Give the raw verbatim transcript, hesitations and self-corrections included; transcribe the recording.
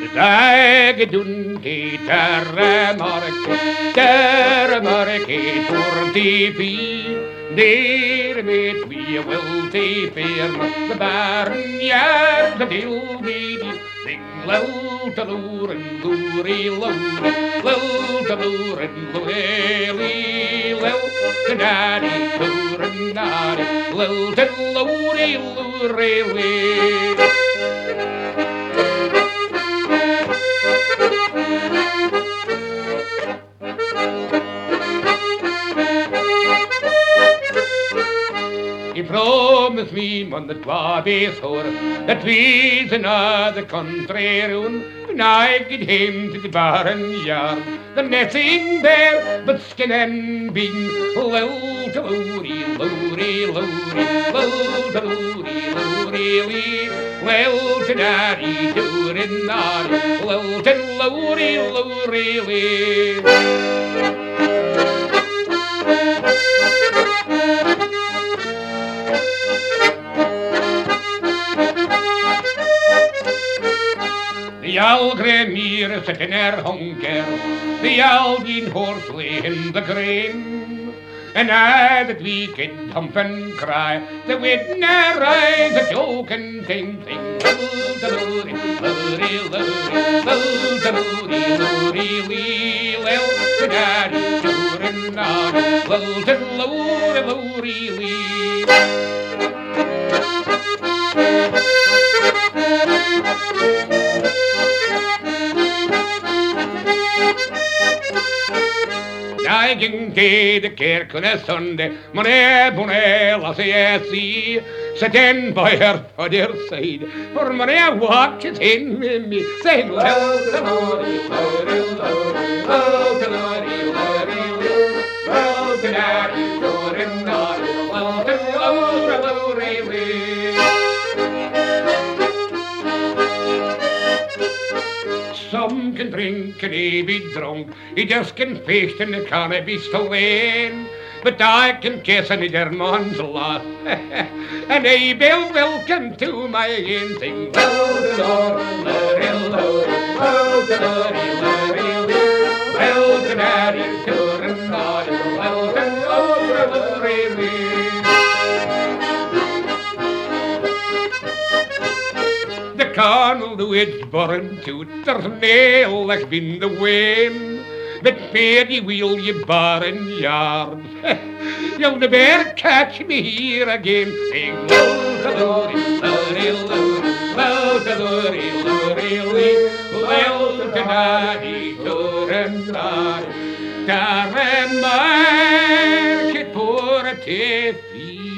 Zagen die terremarke, terremarke voor die vie. Neer met wie wil die firma, de baren jaar de deel die ding lul te loeren, loerie loeren, lul te loeren, loerie lul te nari, loeren nari, lul te loerie loerie. He promised me on the twabby's horse that we's another country round when I get home to the barn yard. The netting there, but skin and bean, low to lowry, lowry, lowry, low to lowry, lowry, lee, low to daddy, do it naughty, low to lowry, lowry, lee. The Algrimir sitting her hunker, the Aldine horse lay in the grain. And I that we can hump and cry, the wind rise a joking thing, thing, loo-da-loo-dee, loo-dee, loo-dee, loo-dee, lee, lil, the daddy, children, nod, lil, loo-dee, lee. I ging til de kerk on a Sunday, money, money, lassie, I see, sitting by her father's side, for money I watches in with me, saying, well, the Lordy, Lordy, Lordy, well, the Lordy, Lordy, well, the Daddy, Lordy, Lordy, well, the Lordy, Lordy, Lordy. Some can drink and he be drunk, he just can feast and it can't be stolen. But I can kiss an either man's lot, and he be welcome to my inn. Sing, well, the Lord, Larry, Lord, well, the Lordy, Larry, well, the Daddy, children, naughty, well, the Lord, Larry. The cornel do its burn to there's nail like been the wind, but fare wheel ye barren yards. You'll never catch me here again. Sing lo-da-loo-dee, lo-dee-loo, lo-da-loo-dee, lo-dee-lee, lo-da-da-dee, do-da-da-dee, da-da-market for a tiffy.